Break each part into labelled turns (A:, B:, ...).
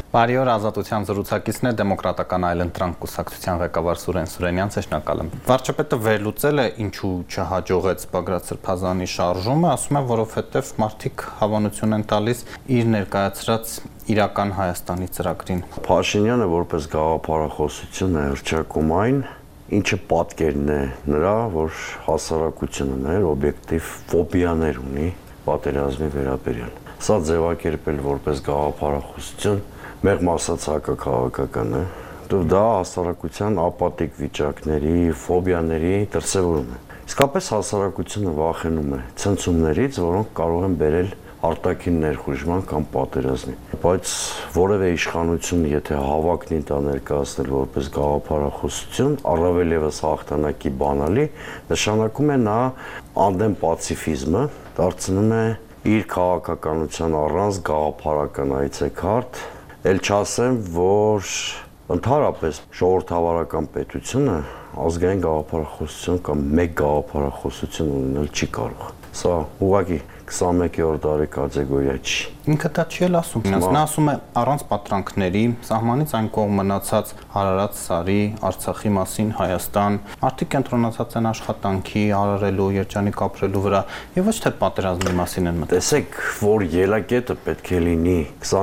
A: Բարի օր, Ազատության զրուցակիցն է դեմոկրատական այլընտրանք կուսակցության ղեկավար Սուրեն Սուրենյանցը, շնորհակալ եմ։ Վարչապետը վերլուծել է ինչու չհաջողեց Բագրատ Սրբազանի շարժումը, ասում է, որովհետև մարդիկ հավանություն են տալիս իր ներկայացրած իրական Հայաստանի ծրագրին։
B: Փաշինյանը որպես գաղափարախոսություն է հռչակում այն, ինչը պատկերն է նրա, որ հասարակությունը ներ օբյեկտիվ ֆոբիաներ ունի պատերազմի վերաբերյալ։ Սա ձևակերպել որպես գաղափարախոսություն մեղմ ասած հակաքաղաքական է, դա հասարակության ապատիկ վիճակների, ֆոբիաների դրսևորում է։ Իսկապես հասարակությունը վախենում է ցնցումներից, որոնք կարող են բերել արտաքին ներխուժման կամ պատերազմի։ Բայց որևէ իշխանություն, եթե հավակնի դա ներկայացնել որպես գաղափարախոսություն, առավել ևս հաղթանակի բանալի, նշանակում է նա անդեմ պացիֆիզմը դարձնում է իր քաղաքականության առանց գաղափարական այցեքարտ, էլ չասեմ, որ ընդհանրապես ժողովրդավարական պետությունը ազգային գաղափարախոսություն կամ մեկ գաղափարախոսություն ունենալ չի կարող։ Սա ուղղակի 21-րդ դարի կատեգորիա չի։
A: Ինքը դա չի էլ ասում։ Նա ասում է առանց պատրանքների, սահմանից այն կողմ մնացած Արարատ Սարի, Արցախի մասին Հայաստան, մարդիկ կենտրոնացած են աշխատանքի, արարելու, երջանիկ ապրելու վրա, եւ ոչ թե պատերազմի մասին են մտածում։
B: Տեսեք, որ ելակետը պետք է լինի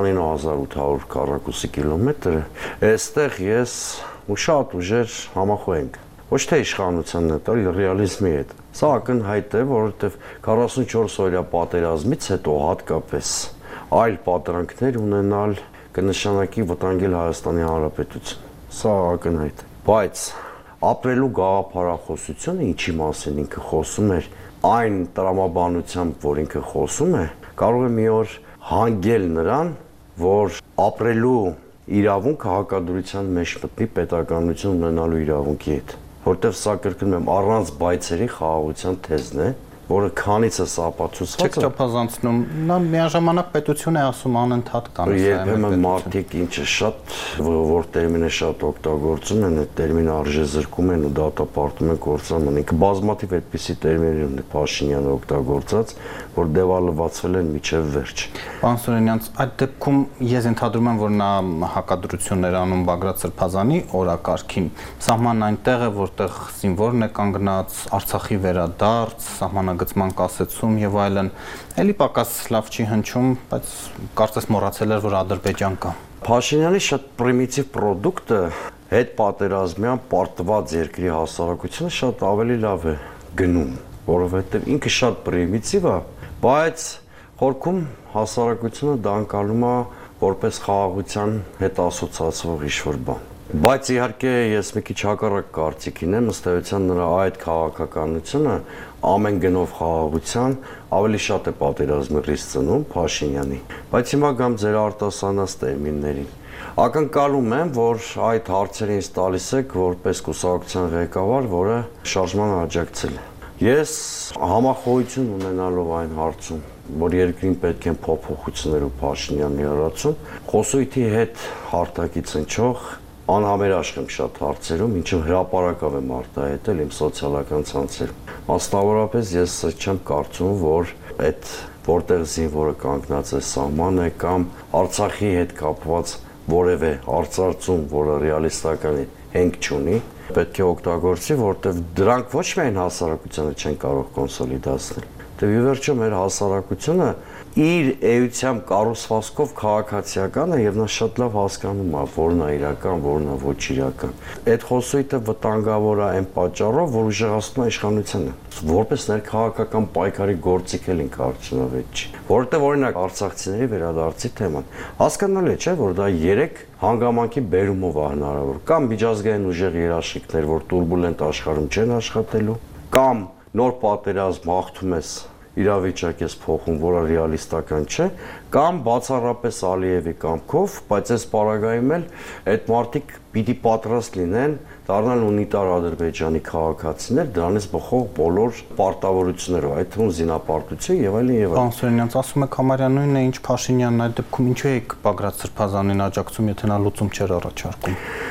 B: 29800 քառակուսի կիլոմետր, այստեղ ես ու շատ ուժեր համախոհենք։ Ոչ թե իշխանությանն է, այլ ռեալիզմի հետ։ Սա ակնհայտ է, որովհետև 44 օրյա պատերազմից հետո հատկապես այլ պատրանքներ ունենալ կնշանակի վտանգել Հայաստանի Հանրապետություն։ Սա ակնհայտ է։ Բայց ապրելու գաղափարախոսությունը, ինչի մասին ինքը խոսում էր, այն տրամաբանությամբ, որ ինքը խոսում է, կարող է մի օր հանգել նրան, որ ապրելու իրավունքը հակադրության մեջ մտնի պետականություն ունենալու իրավունքի հետ։ Որտեվ սա կրկնում եմ առանց բայցերի խաղաղության թեզն է, որը քանիցս ապացուցված է։
A: Չեք չափազանցնում, նա միաժամանակ պետություն է ասում անընդհատ տանես։
B: Երբեմն մարդիկ ինչը շատ որ տերմինը շատ օգտագործում են, այդ տերմինը արժեզրկում են ու դատապարտում են կործանում։ Ինքը բազմաթիվ այդպիսի տերմիններ ունի Փաշինյանը օգտագործած, որ դեվալվացվել են միջև վերջ։
A: Պարոն Սուրենյանց, այդ դեպքում ես ընդհանրում եմ, որ նա հակադրություններ անում Բագրատ Սրբազանի օրակարգին։ Սահմանն այնտեղ է, որտեղ զինվորն է կանգնած, Արցախի վերադարձ, սահմանագծման կասեցում եւ այլն։ Էլի պակաս լավ չի հնչում, բայց կարծես մոռացել էր, որ Ադրբեջան կա։
B: Փաշինյանի շատ պրիմիտիվ պրոդուկտը հետ պատերազմյան պարտված երկրի հասարակությունը շատ ավելի լավ է գնում, որովհետեւ ինքը շատ պրիմիտիվ է, բայց խորքում հասարակությունը դա անցալում է որպես խաղաղության հետ ասոցացվող ինչ-որ բան։ Բայց իհարկե ես մի քիչ հակառակ կարծիքին եմ, ըստ էության նրա այդ քաղաքականությունը ամեն գնով խաղաղության ավելի շատ է պատերազմի ռիսկ ծնում Փաշինյանի։ Բայց հիմա գամ ձեր արտասանած տերմիններին։ Ակնկալում եմ, որ այդ հարցերը ինձ տալիս եք որպես կուսակցության ղեկավար, որը շարժմանը աջակցել է։ Ես համախոհություն ունենալով այն հարցում, որ երկրին պետք են փոփոխություններ ու Փաշինյանի հրացում, խոսույթի հետ հարթակից ընչող անհամերաշխ եմ շատ հարցերում, ինչը հրապարակավ եմ արտահայտել իմ սոցիալական ցանցերում։ Մասնավորապես ես չեմ կարծում, որ այդ որտեղ զինվորը կանգնած է սահմանը կամ Արցախի հետ կապված որևէ արծարծում, որը ռեալիստական հենք չունի, պետք է օգտագործի, որտեղ դրանք ոչ միայն հասարակությանը չեն կարող կոնսոլիդացնել։ Դե ի վերջո մեր հասարակությունը իր էությամբ կառուցվածքով քաղաքացիական է եւ նա շատ լավ հասկանում է, որն է իրական, որն է ոչ իրական։ Այդ խոսույթը վտանգավոր է այն պատճառով, որ ուժեղացնում է իշխանությունը։ Որպես ներքաղաքական պայքարի գործիք էլ ինքը արդյունավետ չի։ Որովհետեւ օրինակ արցախցիների վերադարձի թեման հասկանալի է, չէ՞, որ դա 3 հանգամանքի բերումով է հնարավոր։ Կամ միջազգային ուժեղ երաշխիքներ, որ турբուլենտ աշխարհում չեն աշխատելու, կամ նոր պատերազմ հաղթում ես իրավիճակ ես փոխում, որը ռեալիստական չէ, կամ բացառապես Ալիևի կամքով, բայց այս պարագայում էլ այդ մարդիկ պիտի պատրաստ լինեն դառնալ ունիտար Ադրբեջանի քաղաքացիներ, դրանից բխող բոլոր պարտավորություններով, այդ թվում զինապարտություն եւ այլն եւ այլն։
A: Պարոն Սուրենյանց, ասում եք համարյա նույնն է, ինչ Փաշինյանն այդ դեպքում ինչու է Բագրատ Սրբազանին աջակցում, եթե նա լուծում չէր առաջարկում։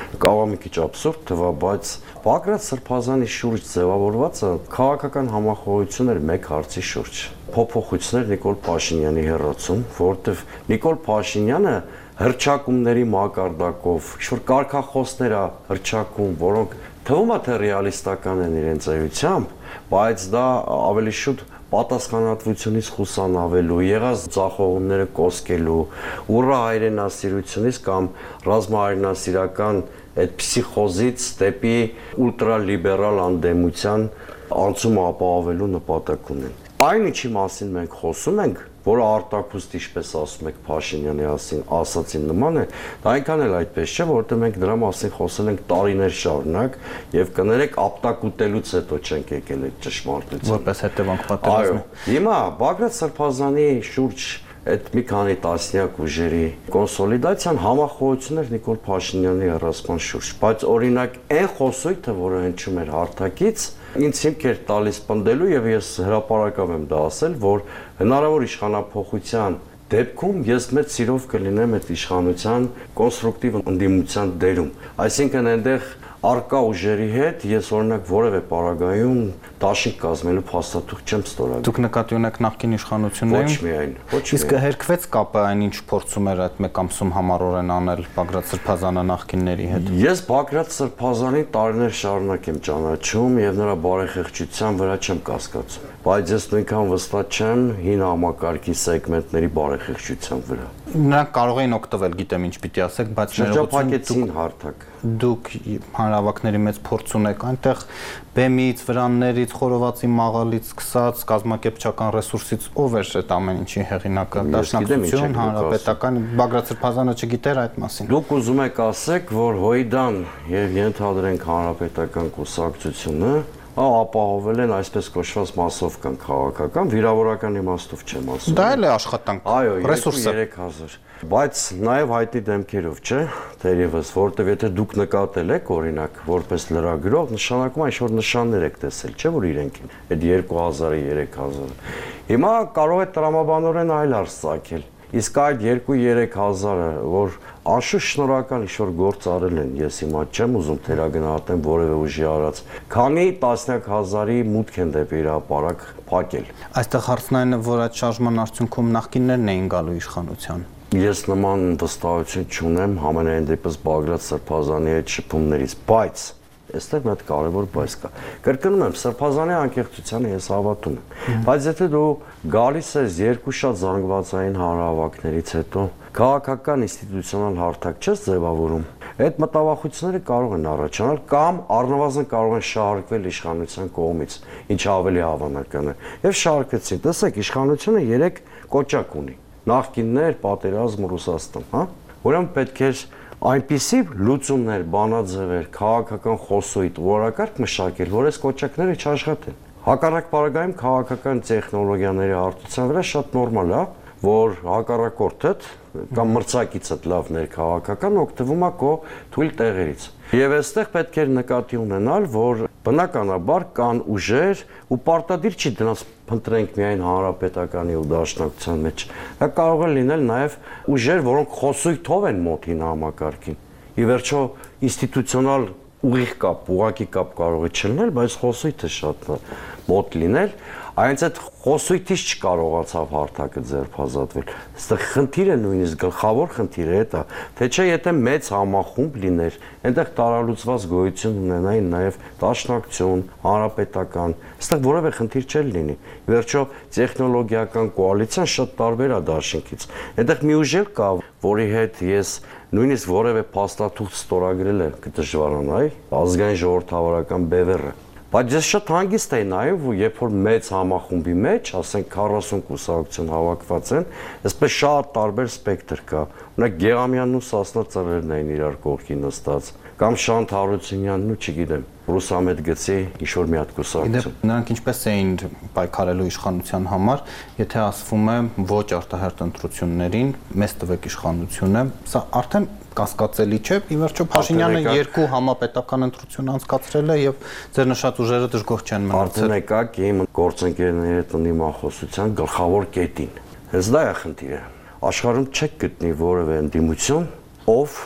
B: Կարող մի քիչ աբսուրդ թվա, բայց Բագրատ Սրբազանի շուրջ ձևավորվածը քաղաքական համախոհություն էր մեկ հարցի շուրջ։ Փոփոխություններ Նիկոլ Փաշինյանի հերացում, որովհետև Նիկոլ Փաշինյանը հրճակումների մակարդակով ինչ-որ կարգախոսներ է հրճակում, որոնք թվում է թե ռեալիստական են իրենց էությամբ, բայց դա ավելի շուտ պատասխանատվությունից խուսանավելու, եղած ձախողումները կոսկելու, ուռա հայրենասիրությունից կամ ռազմահայրենասիրական այդ փսիխոզից դեպի ուլտրալիբերալ անդեմության անցումը ապահովելու նպատակ ունեն։ Այն ինչի մասին մենք խոսում ենք, որը արտակուստ ինչպես ասում եք Փաշինյանի ասացին նման է, դա այնքան էլ այդպես չէ, որովհետև մենք դրա մասին խոսել ենք տարիներ շարունակ եւ կներեք ապտակուտելուց հետո չենք եկել այդ ճշմարտությունը։
A: Որպես հետևանք պատերազմի։
B: Հիմա Բագրատ Սրբազանի շուրջ այդ մի քանի տասնյակ ուժերի կոնսոլիդացիան համախոհություններ Նիկոլ Փաշինյանի հեռացման շուրջ, բայց օրինակ այն խոսույթը, որը հնչում էր հարթակից, ինձ հիմք էր տալիս պնդելու եւ ես հրապարակավ եմ դա ասել, որ հնարավոր իշխանափոխության դեպքում ես մեծ սիրով կլինեմ այդ իշխանության կոնստրուկտիվ ընդդիմության դերում, այսինքն այնտեղ արկա ուժերի հետ ես օրինակ որևէ պարագայում դաշինք կազմելու փաստաթուղթ չեմ ստորագրել։
A: Դուք նկատի ունեք նախկին իշխանություններին։
B: Ոչ միայն,
A: Իսկ հերքվեց կապը այն ինչ փորձում էր այդ մեկ ամսում համառորեն անել Բագրատ Սրբազանը նախկինների հետ։
B: Ես Բագրատ Սրբազանին տարիներ շարունակ եմ ճանաչում եւ նրա բարեխեղճության վրա չեմ կասկածում, բայց ես նույնքան վստահ չեմ հին համակարգի սեգմենտների բարեխեղճության վրա։
A: Նրանք կարող էին օգտվել, գիտեմ ինչ պիտի ասեք, բայց
B: շրջափակեցին հարթակ։
A: Դուք հանրավակների մեծ փորձ ունեք այնտեղ բեմից, վրաններից, խորովածի մաղալից սկսած կազմակերպչական ռեսուրսից ով էր այդ ամեն ինչի հեղինակը, Դաշնակցություն, Հանրապետական, Բագրատ Սրբազանը չգիտեր այդ մասին։
B: Դուք ուզում եք ասեք, որ Հոյդան եւ ենթադրենք Հանրապետական կուսակցությունը ապահովել են այսպես կոչված մասովկան քաղաքական, վիրավորական իմաստով չեմ ասում։
A: Դա էլ է աշխատանք, ռեսուրս է։
B: 3000, բայց նաև հայտի դեմքերով, չէ՞, թերևս, որովհետև եթե դուք նկատել եք, օրինակ, որպես լրագրող, նշանակում է ինչ-որ նշաններ եք տեսել, չէ՞ որ իրենք են, այդ 2000-ը, 3000-ը։ Հիմա կարող է տրամաբանորեն այլ արս ծագել։ Իսկ այդ 2-3000-ը, որ անշուշտ շնորհակալ ինչ-որ գործ արել են, ես հիմա չեմ ուզում թերագնահատեմ որևէ ուժի արած, քանի տասնյակ հազարի մուտք են դեպի հրապարակ փակել։
A: Այստեղ հարցն այն է, որ այդ շարժման արդյունքում նախկիններն էին գալու իշխանության։
B: Ես նման վստահություն չունեմ համենայն դեպս Բագրատ Սրբազանի այդ շփումներից, բայց այստեղ մի հատ կարևոր բայց կա։ Կրկնում եմ, Սրբազանի անկեղծությանը ես հավատում եմ, բայց եթե դու գալիս ես երկու շատ զանգվածային հանրահավաքներից հետո քաղաքական ինստիտուցիոնալ հարթակ չես ձևավորում, այդ մտավախությունները կարող են առաջանալ կամ առնվազն կարող են շահարկվել իշխանության կողմից, ինչը ավելի հավանական է։ Եվ շահարկեցին, տեսեք, իշխանությունը 3 կոճակ ունի. նախկիններ, պատերազմ, Ռուսաստան, հա։ Ուրեմն պետք է այնպիսի լուծումներ, բանաձևեր, քաղաքական խոսույթ, որակարգ մշակել, որ այս կոճակները չաշխատեն։ Հակառակ պարագայում քաղաքական տեխնոլոգիաների հարթության վրա շատ նորմալ է, որ հակառակորդդ կամ մրցակիցդ լավ ներքաղաքական օգտվում է քո թույլ տեղերից։ Եվ այստեղ պետք է նկատի ունենալ, որ բնականաբար կան ուժեր ու պարտադիր չի դրանց փնտրենք միայն Հանրապետականի ու Դաշնակցության մեջ։ Դա կարող է լինել նաև ուժեր, որոնք խոսույթով են մոտին համակարգին։ Ի վերջո ինստիտուցիոնալ ուղիղ կապ, ուղղակի կապ կարող է չլինել, բայց խոսույթը շատ մոտ լինել, այնց այդ խոսույթից չկարողացավ հարթակը ձերբազատվել։ Այստեղ խնդիրը նույնիսկ գլխավոր խնդիրը է դա, թե չէ եթե մեծ համախումբ լիներ, այնտեղ տարալուծված գոյություն ունենային նաև Դաշնակցություն, Հանրապետական, այստեղ որևէ խնդիր չէր լինի։ Վերջո տեխնոլոգիական կոալիցիան շատ տարբեր է դաշինքից։ Այնտեղ մի ուժ կա, որի հետ ես նույնիսկ որևէ փաստաթուղթ ստորագրել եմ կդժվարանայի, ազգային ժողովրդավարական բևեռը։ Բայց ես շատ հանգիստ էի նաև, երբ որ մեծ համախումբի մեջ, ասենք 40 կուսակցություն հավաքված են, այսպես շատ տարբեր սպեկտր կա։ Օրինակ Գեղամյանն ու Սասնա Ծռերն էին իրար կողքի նստած, կամ Շանթ Հարությունյանն ու չգիտեմ, Ռուսամետ Գծի ինչ-որ մի հատ կուսակցություն։
A: Նրանք ինչպես էին պայքարելու իշխանության համար, եթե ասվում է ոչ արտահերթ ընտրություններին, մեծ տվեք իշխանությունը, սա արդեն կասկածելի չէ, ի վերջո Փաշինյանը 2 համապետական ընտրություն անցկացրել է եւ ձեր նշած ուժերը դժգոհ չեն մնացել։
B: Արդեն եկաք իմ գործընկերների հետ ընդդիմախոսության գլխավոր կետին։ Հենց դա է խնդիրը։ Աշխարհում չեք գտնի որևէ ընդդիմություն, ով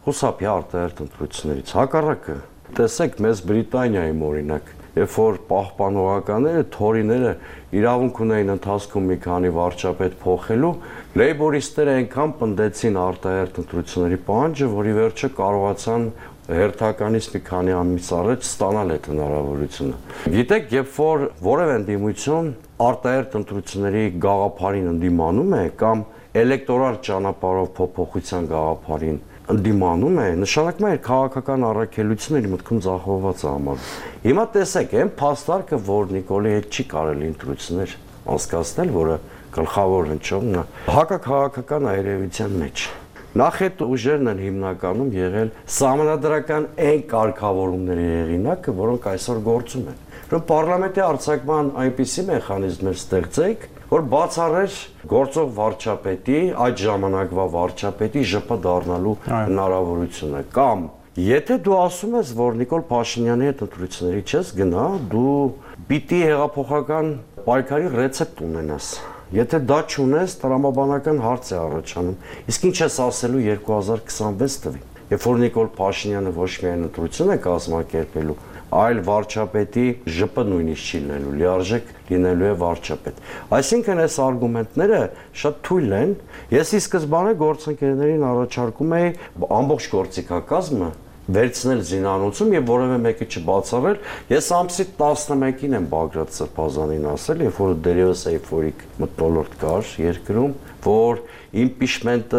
B: խուսափի արտահերթ ընտրություններից։ Հակառակը, տեսեք մեզ Բրիտանիայում օրինակ, երբ որ պահպանողականները, թորիները իրավունք ունեին ընթացքում մի քանի վարչապետ փոխելու, լեյբորիստները այնքան պնդեցին արտահերթ ընտրությունների պահանջը, որ ի վերջո կարողացան հերթականից մի քանի ամիս առաջ ստանալ այդ հնարավորությունը։ Գիտեք, երբ որ որևէ ընդդիմություն արտահերթ ընտրությունների գաղափարին ընդդիմանում է կամ էլեկտորալ ճանապարհով փոփոխության գաղափարին ընդդիմանում է, նշանակում է քաղաքական առաքելությունը իր մտքում ձախողված է համարում։ Հիմա տեսեք, այն փաստարկը, որ Նիկոլի հետ չի կարելի ընտրություններ անցկացնել, որը գլխավոր հնչողն է հակաքաղաքական այրևության մեջ։ Նախ այդ ուժերն են հիմնականում եղել սահմանադրական այն կարգավորումների հեղինակը, որոնք այսօր գործում են։ Որ պարլամենտի արձակման այնպիսի մեխանիզմներ ստեղծեք, որ բացառեր գործող վարչապետի, այդ ժամանակվա վարչապետի ԺՊ դառնալու հնարավորությունը, կամ եթե դու ասում ես, որ Նիկոլ Փաշինյանի հետ ընտրությունների չես գնա, դու պիտի հեղափոխական պայքարի ռեցեպտ ունենաս։ Եթե դա չունես, տրամաբանական հարց է առաջանում։ Իսկ ինչ ես ասելու 2026 թվին, երբ որ Նիկոլ Փաշինյանը ոչ միայն ընտրություն է կազմակերպելու, այլ վարչապետի ԺՊ նույնիսկ չի լինելու, լիարժեք լինելու է վարչապետ։ Այսինքն այս արգումենտները շատ թույլ են։ Ես ի սկզբանե գործընկերներին առաջարկում էի ամբողջ գործիքակազմը վերցնել զինանոցում եւ որևէ մեկը չբացառել։ Ես ամսի 11-ին եմ Բագրատ Սրբազանին ասել, երբ որ դերևս էйֆորիկ մթնոլորտ կար երկրում, որ իմպիչմենտը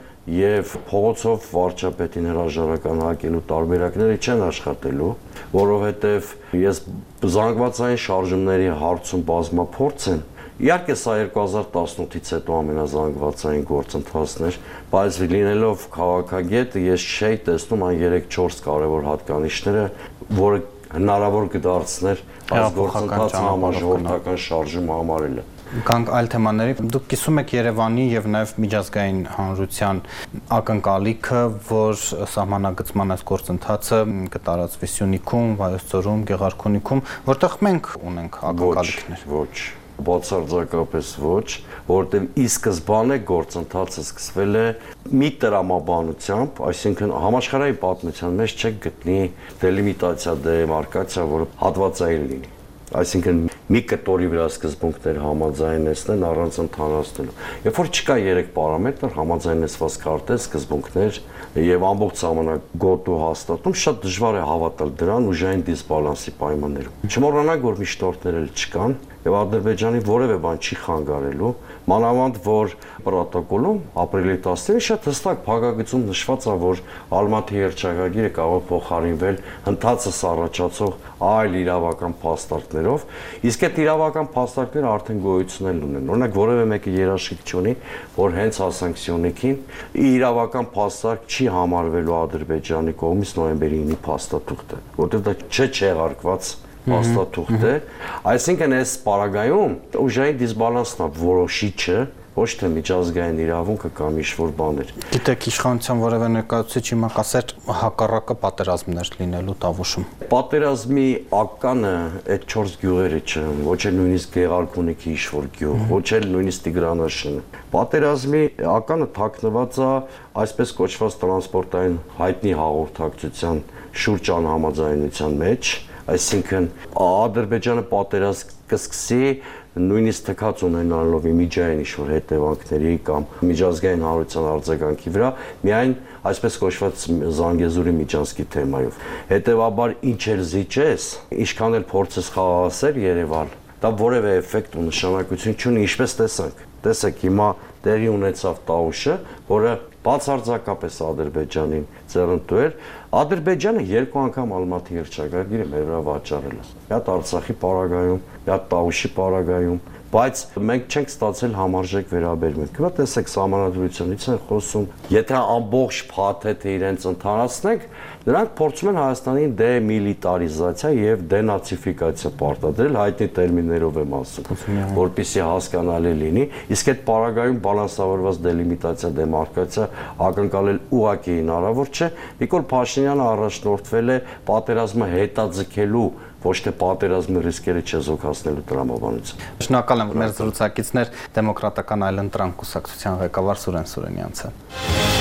B: եւ փողոցով վարչապետին հրաժարական հակելու տարբերակները չեն աշխատելու, որովհետեւ ես զանգվածային շարժումների հարցում բազմափորձ եմ։ Իհարկե սա 2018-ից հետո ամենազանգվածային գործընթացն էր, բայց լինելով քաղաքագետ ես չէի տեսնում այն 3-4 կարևոր հատկանիշները, որը հնարավոր կդարձներ այս գործընթացը համաժողովրդական շարժում համարելը։
A: Գանք այլ թեմաների, դուք կիսում եք Երևանի եւ նաեւ միջազգային հանրության ակնկալիքը, որ սահմանագծման այս գործընթացը կտարածվի Սյունիքում, Վայոց ձորում, Գեղարքունիքում, որտեղ մենք ունենք ակնկալիքներ։
B: Ոչ, բացարձակապես ոչ, որովհետեւ ի սկզբանե գործընթացը սկսվել է մի տրամաբանությամբ, այսինքն համաշխարհային պատմության մեջ չեք գտնի դելիմիտացիա, դեմարկացիա, որը հատվածային լինի։ Այսինքն մի կտորի վրա սկզբունքներ համաձայնեցնեն առանց ընդհանրացնելու։ Երբ որ չկա 3 պարամետր, համաձայնեցված քարտեզ, սկզբունքներ եւ ամբողջ ժամանակ գոտու հաստատում, շատ դժվար է հավատալ դրան ուժային դիսբալանսի պայմաններում։ Չմոռանանք, որ միշտորդներ էլ չկան եւ Ադրբեջանի որևէ բան չի խանգարելու, մանավանդ որ պրոտոկոլում ապրիլի 10-ին շատ հստակ փակագծում նշված է, որ Ալմատի երճակագիրը կարող փոխարինվել ընդհանրապես առաջացող այլ իրավական փաստարկներով, իսկ այդ իրավական փաստարկները արդեն գոյություն ունեն։ Օրինակ որևէ մեկը երաշխիք չունի, որ հենց հասանք Սյունիքին իրավական փաստարկ չի համարվելու Ադրբեջանի կողմից նոյեմբերի 9-ի փաստաթուղթը, որտեղ դա չեղարկված փաստաթուղթ է, այսինքն այս պարագայում ուժային դիսբալանսն է որոշիչը, ոչ թե միջազգային իրավունքը կամ ինչ-որ բաներ։
A: Գիտեք, իշխանության որևէ ներկայացուցիչ հիմա կասեր հակառակը պատերազմներ լինելու Տավուշում։
B: Պատերազմի ականը այդ 4 գյուղերը չեն, ոչ էլ նույնիսկ Գեղարքունիքի ինչ-որ գյուղ, ոչ էլ նույնիսկ Տիգրանաշենը։ Պատերազմի ականը թաքնված է այսպես կոչված տրանսպորտային հայտնի հաղորդակցության շուրջ անհամաձայնության մեջ, այսինքն Ադրբեջանը պատերազմ կսկսի նույնիսկ թքած ունենալով իմիջային ինչ-որ հետևանքների կամ միջազգային հանրության արձագանքի վրա, միայն այսպես կոչված Զանգեզուրի միջանցքի թեմայով։ Հետևաբար ինչ էլ զիջես, ինչքան էլ փորձես խաղաղացնել Երևան, դա որևէ էֆեկտ ու նշանակություն չունի, ինչպես տեսանք։ Տեսեք, հիմա տեղի ունեցավ Տավուշը, որը բացարձակապես Ադրբեջանին ձեռնտու էր։ Ադրբեջանը 2 անգամ Ալմատի երճակագիրը մեր վրա վաճառել է։ Մի հատ Արցախի պարագայում, մի հատ Տավուշի պարագայում, բայց մենք չենք ստացել համարժեք վերաբերմունք։ Հիմա տեսեք, սահմանադրությունից են խոսում։ Եթե ամբողջ փաթեթը իրենց ընդհանրացնենք, նրանք փորձում են Հայաստանին դեմիլիտարիզացիա եւ դենացիֆիկացիա պարտադրել, հայտնի տերմիններով եմ ասում, որպեսզի հասկանալի լինի, իսկ այդ պարագայում բալանսավորված դելիմիտացիա, դեմարկացիա ակնկալել ուղղակի հնարավոր չէ։ Նիկոլ Փաշինյանը առաջնորդվել է պատերազմը հետաձգելու, ոչ թե պատերազմի ռիսկերը չեզոքացնելու տրամաբանությամբ։
A: Շնորհակալ եմ մեր զրուցակիցներ դեմոկրատական այլընտրանք կուսակցության ղեկավար Սուրեն Սուրենյանցը։